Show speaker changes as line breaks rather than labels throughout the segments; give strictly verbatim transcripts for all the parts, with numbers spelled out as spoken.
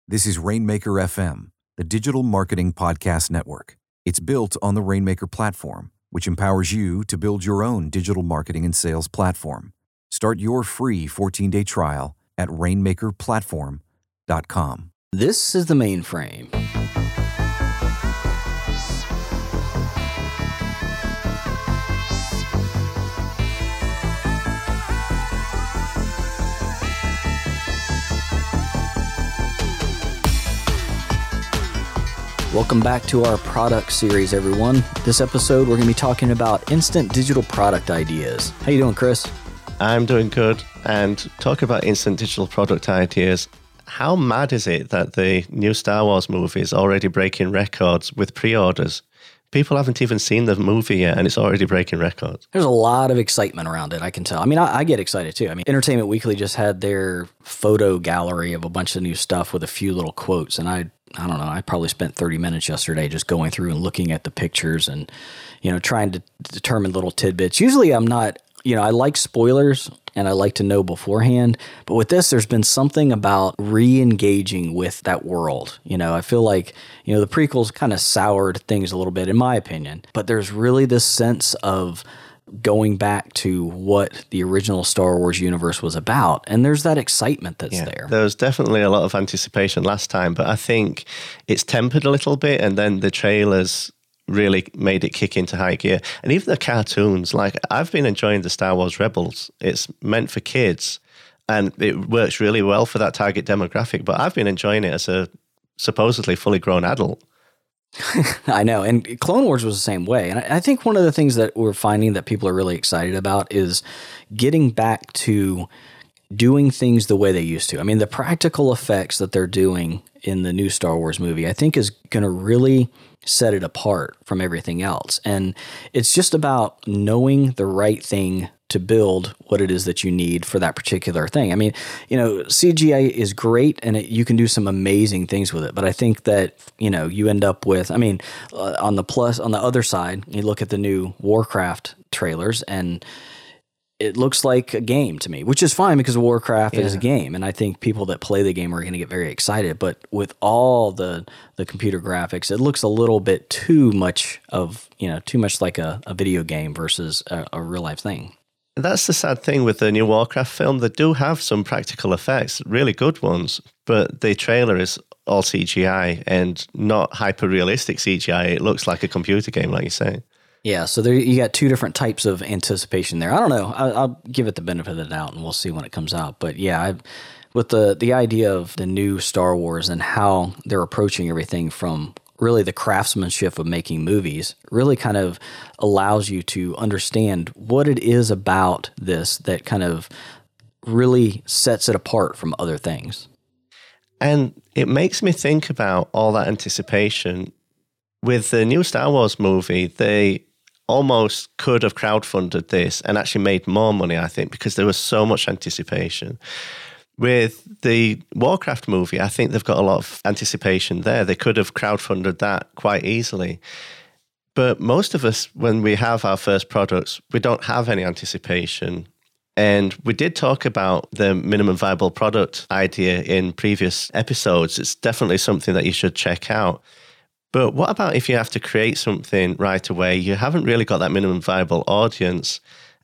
This is Rainmaker F M, the digital marketing podcast network. It's built on the Rainmaker platform, which empowers you to build your own digital marketing and sales platform. Start your free fourteen-day trial at rainmaker platform dot com.
This is the mainframe. Welcome back to our product series, everyone. This episode, we're going to be talking about instant digital product ideas. How you doing, Chris?
I'm doing good. And talk about instant digital product ideas. How mad is it that the new Star Wars movie is already breaking records with pre-orders? People haven't even seen the movie yet, and it's already breaking records.
There's a lot of excitement around it, I can tell. I mean, I, I get excited too. I mean, Entertainment Weekly just had their photo gallery of a bunch of new stuff with a few little quotes, and I I don't know, I probably spent thirty minutes yesterday just going through and looking at the pictures and, you know, trying to determine little tidbits. Usually I'm not, you know, I like spoilers and I like to know beforehand. But with this, there's been something about re-engaging with that world. You know, I feel like, you know, the prequels kind of soured things a little bit, in my opinion. But there's really this sense of going back to what the original Star Wars universe was about. And there's that excitement that's
yeah,
there.
There was definitely a lot of anticipation last time, but I think it's tempered a little bit, and then the trailers really made it kick into high gear. And even the cartoons, like I've been enjoying the Star Wars Rebels. It's meant for kids, and it works really well for that target demographic, but I've been enjoying it as a supposedly fully grown adult.
I know. And Clone Wars was the same way. And I think one of the things that we're finding that people are really excited about is getting back to doing things the way they used to. I mean, the practical effects that they're doing in the new Star Wars movie, I think is going to really set it apart from everything else. And it's just about knowing the right thing to build what it is that you need for that particular thing. I mean, you know, C G I is great and it, you can do some amazing things with it. But I think that, you know, you end up with, I mean, uh, on the plus, on the other side, you look at the new Warcraft trailers and it looks like a game to me, which is fine because Warcraft yeah. is a game. And I think people that play the game are going to get very excited. But with all the, the computer graphics, it looks a little bit too much of, you know, too much like a, a video game versus a, a real life thing.
That's the sad thing with the new Warcraft film. They do have some practical effects, really good ones, but the trailer is all C G I and not hyper-realistic C G I. It looks like a computer game, like you say.
Yeah, so there you got two different types of anticipation there. I don't know. I, I'll give it the benefit of the doubt, and we'll see when it comes out. But yeah, I, with the the idea of the new Star Wars and how they're approaching everything from really the craftsmanship of making movies really kind of allows you to understand what it is about this that kind of really sets it apart from other things.
And it makes me think about all that anticipation. With the new Star Wars movie, they almost could have crowdfunded this and actually made more money, I think, because there was so much anticipation. With the Warcraft movie, I think they've got a lot of anticipation there. They could have crowdfunded that quite easily. But most of us, when we have our first products, we don't have any anticipation. And we did talk about the minimum viable product idea in previous episodes. It's definitely something that you should check out. But what about if you have to create something right away? You haven't really got that minimum viable audience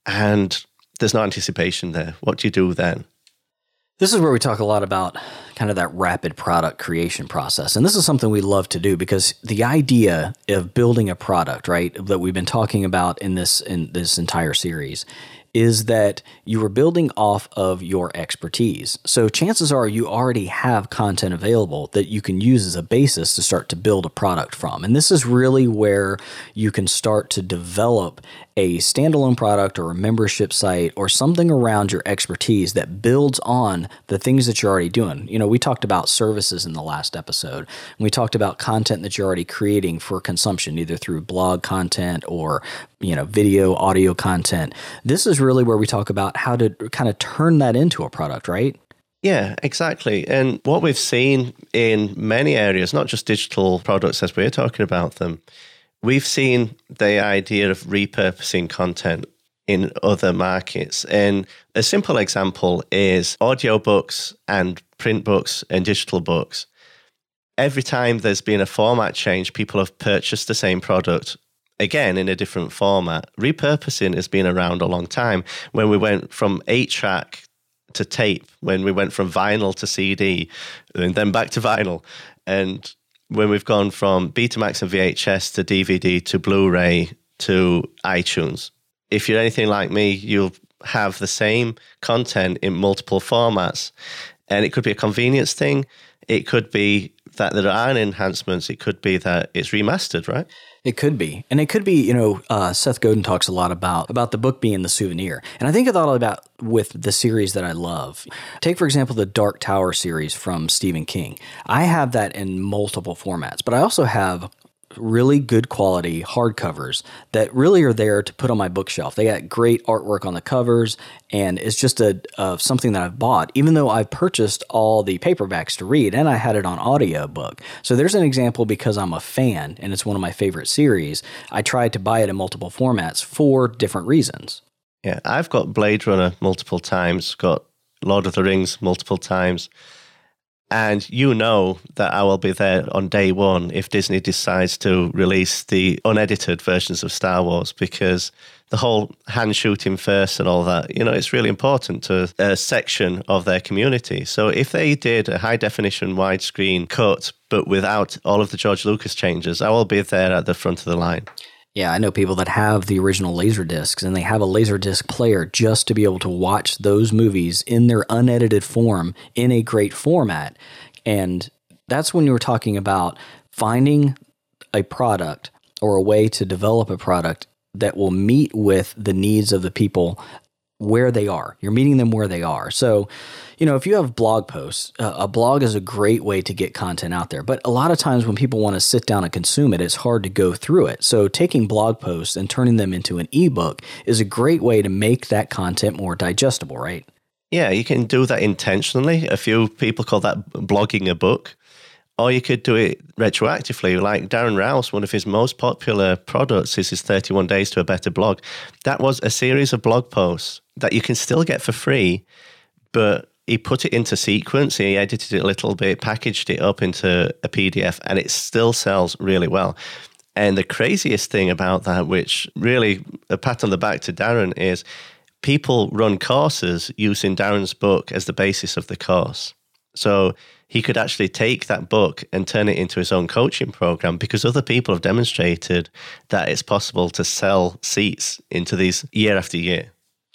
and there's no anticipation there. What do you do then?
This is where we talk a lot about kind of that rapid product creation process. And this is something we love to do because the idea of building a product, right, that we've been talking about in this in this entire series is that you are building off of your expertise. So chances are you already have content available that you can use as a basis to start to build a product from. And this is really where you can start to develop a standalone product or a membership site or something around your expertise that builds on the things that you're already doing. You know, we talked about services in the last episode. And we talked about content that you're already creating for consumption, either through blog content or, you know, video, audio content. This is really where we talk about how to kind of turn that into a product, right?
Yeah, exactly. And what we've seen in many areas, not just digital products as we're talking about them, we've seen the idea of repurposing content in other markets. And a simple example is audiobooks and print books and digital books. every time there's been a format change, people have purchased the same product again in a different format. Repurposing has been around a long time. When we went from eight track to tape, when we went from vinyl to C D, and then back to vinyl, and when we've gone from Betamax and V H S to D V D to Blu-ray to iTunes. If you're anything like me, you'll have the same content in multiple formats. And it could be a convenience thing. It could be that there are enhancements. It could be that it's remastered, right?
It could be. And it could be, you know, uh, Seth Godin talks a lot about, about the book being the souvenir. And I think a lot about with the series that I love. Take, for example, the Dark Tower series from Stephen King. I have that in multiple formats, but I also have really good quality hardcovers that really are there to put on my bookshelf. They got great artwork on the covers, and it's just a uh, something that I've bought, even though I've purchased all the paperbacks to read, and I had it on audiobook. So there's an example because I'm a fan, and it's one of my favorite series. I tried to buy it in multiple formats for different reasons.
Yeah, I've got Blade Runner multiple times, got Lord of the Rings multiple times. And you know that I will be there on day one if Disney decides to release the unedited versions of Star Wars, because the whole hand shooting first and all that, you know, it's really important to a section of their community. So if they did a high definition widescreen cut, but without all of the George Lucas changes, I will be there at the front of the line.
Yeah, I know people that have the original Laserdiscs, and they have a Laserdisc player just to be able to watch those movies in their unedited form in a great format. And that's when you were talking about finding a product or a way to develop a product that will meet with the needs of the people where they are. You're meeting them where they are. So, you know, if you have blog posts, uh, a blog is a great way to get content out there. But a lot of times when people want to sit down and consume it, it's hard to go through it. So taking blog posts and turning them into an ebook is a great way to make that content more digestible, right?
Yeah, you can do that intentionally. A few people call that blogging a book. Or you could do it retroactively, like Darren Rowse, one of his most popular products is his thirty-one Days to a Better Blog. That was a series of blog posts that you can still get for free, but he put it into sequence, he edited it a little bit, packaged it up into a P D F, and it still sells really well. And the craziest thing about that, which really a pat on the back to Darren, is people run courses using Darren's book as the basis of the course. So he could actually take that book and turn it into his own coaching program because other people have demonstrated that it's possible to sell seats into these year after year.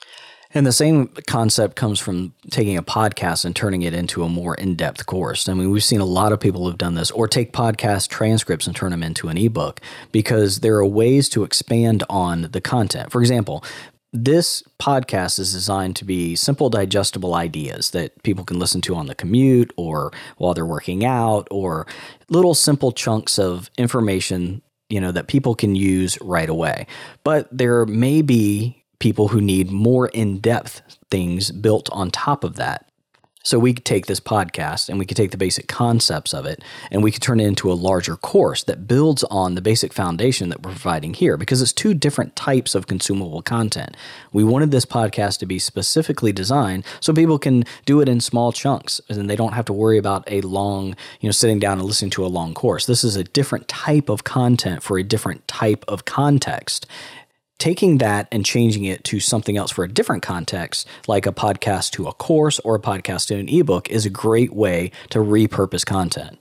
And the same concept comes from taking a podcast and turning it into a more in-depth course. I mean, we've seen a lot of people who've done this, or take podcast transcripts and turn them into an ebook, because there are ways to expand on the content. For example, this podcast is designed to be simple, digestible ideas that people can listen to on the commute or while they're working out, or little simple chunks of information, you know, that people can use right away. But there may be people who need more in-depth things built on top of that. So we could take this podcast and we could take the basic concepts of it and we could turn it into a larger course that builds on the basic foundation that we're providing here, because it's two different types of consumable content. We wanted this podcast to be specifically designed so people can do it in small chunks and they don't have to worry about a long, you know, sitting down and listening to a long course. This is a different type of content for a different type of context. Taking that and changing it to something else for a different context, like a podcast to a course or a podcast to an ebook, is a great way to repurpose content.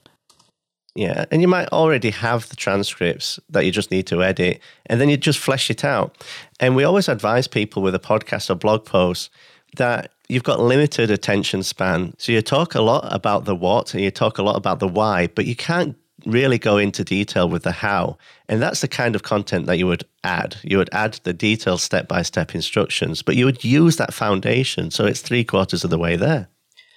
Yeah, and you might already have the transcripts that you just need to edit, and then you just flesh it out. And we always advise people with a podcast or blog post that you've got limited attention span. So you talk a lot about the what and you talk a lot about the why, but you can't really go into detail with the how. And that's the kind of content that you would add. You would add the detailed step-by-step instructions, but you would use that foundation. So it's three quarters of the way there.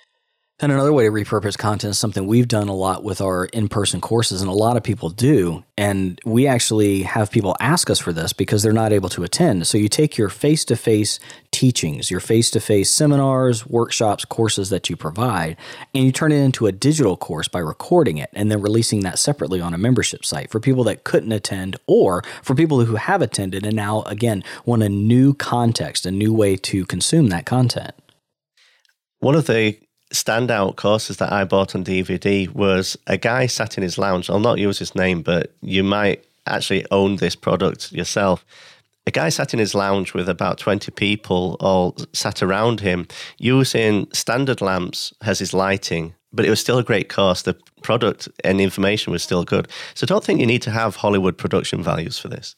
And another way to repurpose content is something we've done a lot with our in-person courses, and a lot of people do. And we actually have people ask us for this because they're not able to attend. So you take your face-to-face teachings, your face-to-face seminars, workshops, courses that you provide, and you turn it into a digital course by recording it and then releasing that separately on a membership site for people that couldn't attend, or for people who have attended and now, again, want a new context, a new way to consume that content.
One of the standout courses that I bought on D V D was a guy sat in his lounge. I'll not use his name, but you might actually own this product yourself. A guy sat in his lounge with about twenty people all sat around him using standard lamps as his lighting, but it was still a great course. The product and information was still good. So I don't think you need to have Hollywood production values for this.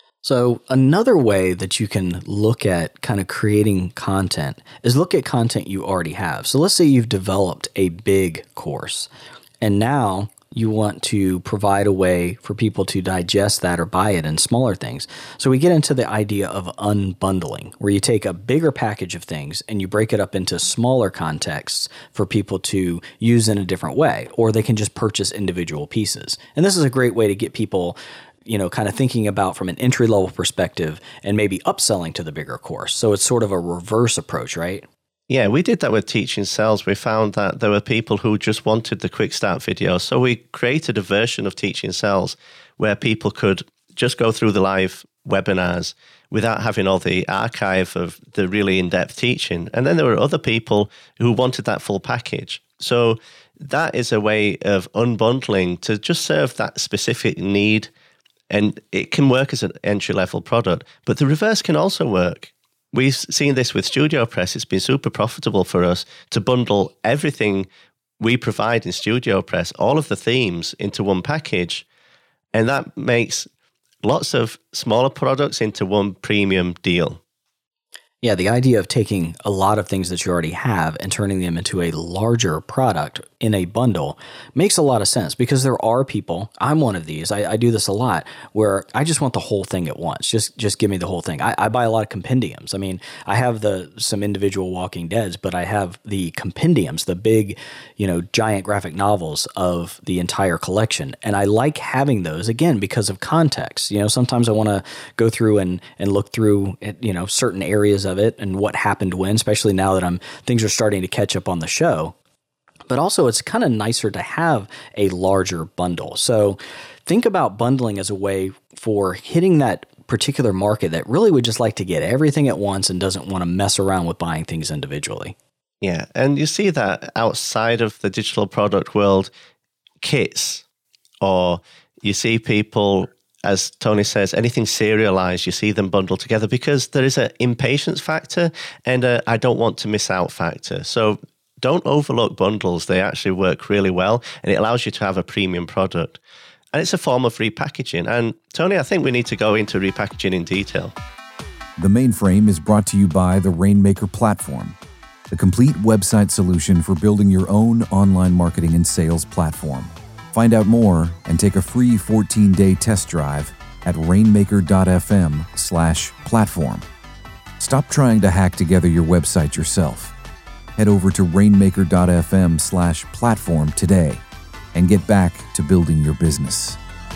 So another way that you can look at kind of creating content is look at content you already have. So let's say you've developed a big course, and now you want to provide a way for people to digest that or buy it in smaller things. So we get into the idea of unbundling, where you take a bigger package of things and you break it up into smaller contexts for people to use in a different way, or they can just purchase individual pieces. And this is a great way to get people, you know, kind of thinking about from an entry-level perspective and maybe upselling to the bigger course. So it's sort of a reverse approach, right?
Yeah, we did that with Teaching Sales. We found that there were people who just wanted the quick start videos. So we created a version of Teaching Sales where people could just go through the live webinars without having all the archive of the really in-depth teaching. And then there were other people who wanted that full package. So that is a way of unbundling to just serve that specific need. And it can work as an entry-level product. But the reverse can also work. We've seen this with StudioPress. It's been super profitable for us to bundle everything we provide in StudioPress, all of the themes, into one package. And that makes lots of smaller products into one premium deal.
Yeah, the idea of taking a lot of things that you already have and turning them into a larger product in a bundle makes a lot of sense, because there are people, I'm one of these, I, I do this a lot, where I just want the whole thing at once. Just just give me the whole thing. I, I buy a lot of compendiums. I mean, I have the some individual Walking Deads, but I have the compendiums, the big, you know, giant graphic novels of the entire collection. And I like having those, again, because of context. You know, sometimes I want to go through and, and look through, you know, certain areas of it and what happened when, especially now that I'm things are starting to catch up on the show. But also it's kind of nicer to have a larger bundle. So think about bundling as a way for hitting that particular market that really would just like to get everything at once and doesn't want to mess around with buying things individually.
Yeah, and you see that outside of the digital product world, kits, or you see people, as Tony says, anything serialized, you see them bundled together because there is an impatience factor and a I don't want to miss out factor. So don't overlook bundles. They actually work really well, and it allows you to have a premium product. And it's a form of repackaging. And Tony, I think we need to go into repackaging in detail.
The Mainframe is brought to you by the Rainmaker Platform, the complete website solution for building your own online marketing and sales platform. Find out more and take a free fourteen-day test drive at rainmaker.fm slash platform. Stop trying to hack together your website yourself. Head over to rainmaker.fm slash platform today and get back to building your business.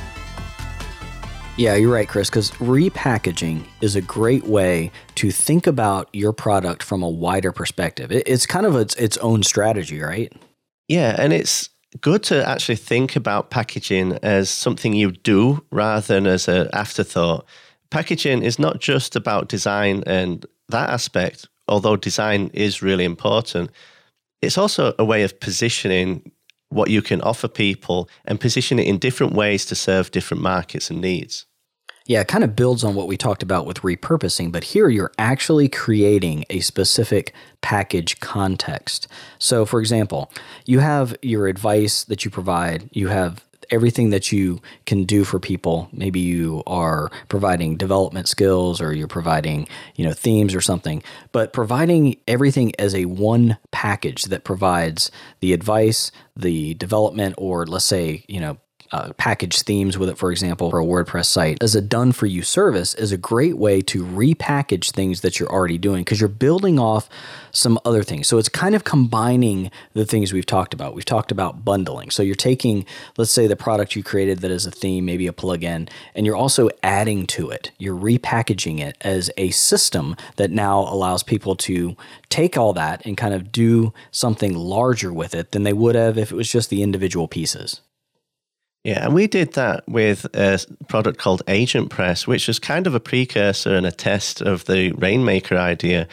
Yeah, you're right, Chris, because repackaging is a great way to think about your product from a wider perspective. It's kind of its, its own strategy, right?
Yeah, and it's good to actually think about packaging as something you do rather than as an afterthought. Packaging is not just about design and that aspect, although design is really important. It's also a way of positioning what you can offer people and position it in different ways to serve different markets and needs.
Yeah, it kind of builds on what we talked about with repurposing, but here you're actually creating a specific package context. So, for example, you have your advice that you provide, you have everything that you can do for people. Maybe you are providing development skills, or you're providing, you know, themes or something, but providing everything as a one package that provides the advice, the development, or let's say, you know, Uh, package themes with it, for example, for a WordPress site, as a done-for-you service is a great way to repackage things that you're already doing, because you're building off some other things. So it's kind of combining the things we've talked about. We've talked about bundling. So you're taking, let's say, the product you created that is a theme, maybe a plugin, and you're also adding to it. You're repackaging it as a system that now allows people to take all that and kind of do something larger with it than they would have if it was just the individual pieces.
Yeah, and we did that with a product called AgentPress, which was kind of a precursor and a test of the Rainmaker idea.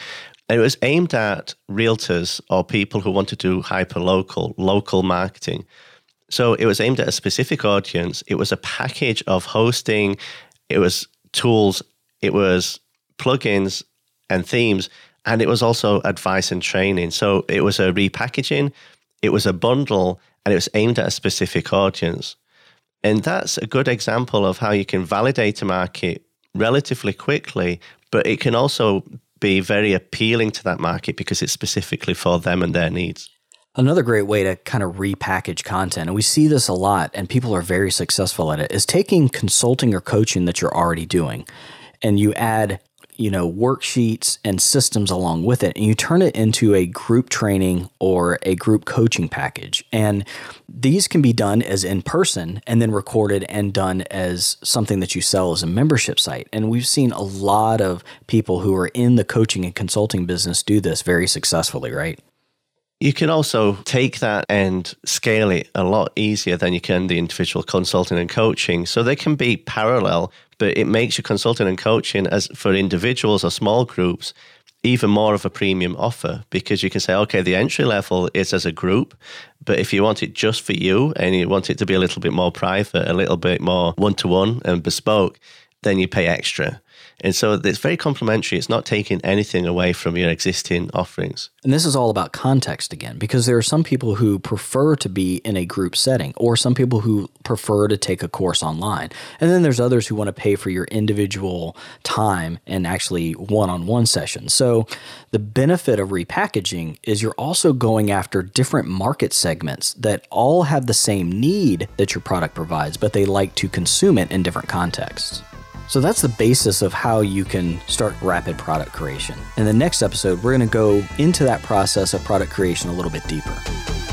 And it was aimed at realtors or people who want to do hyper-local, local marketing. So it was aimed at a specific audience. It was a package of hosting, it was tools, it was plugins and themes, and it was also advice and training. So it was a repackaging, it was a bundle, and it was aimed at a specific audience. And that's a good example of how you can validate a market relatively quickly, but it can also be very appealing to that market because it's specifically for them and their needs.
Another great way to kind of repackage content, and we see this a lot, and people are very successful at it, is taking consulting or coaching that you're already doing, and you add, you know, worksheets and systems along with it, and you turn it into a group training or a group coaching package. And these can be done as in person and then recorded and done as something that you sell as a membership site. And we've seen a lot of people who are in the coaching and consulting business do this very successfully, right?
You can also take that and scale it a lot easier than you can the individual consulting and coaching. So they can be parallel, but it makes your consulting and coaching as for individuals or small groups even more of a premium offer, because you can say, okay, the entry level is as a group, but if you want it just for you and you want it to be a little bit more private, a little bit more one-to-one and bespoke, then you pay extra. And so it's very complementary. It's not taking anything away from your existing offerings.
And this is all about context again, because there are some people who prefer to be in a group setting, or some people who prefer to take a course online. And then there's others who want to pay for your individual time and actually one-on-one sessions. So the benefit of repackaging is you're also going after different market segments that all have the same need that your product provides, but they like to consume it in different contexts. So that's the basis of how you can start rapid product creation. In the next episode, we're going to go into that process of product creation a little bit deeper.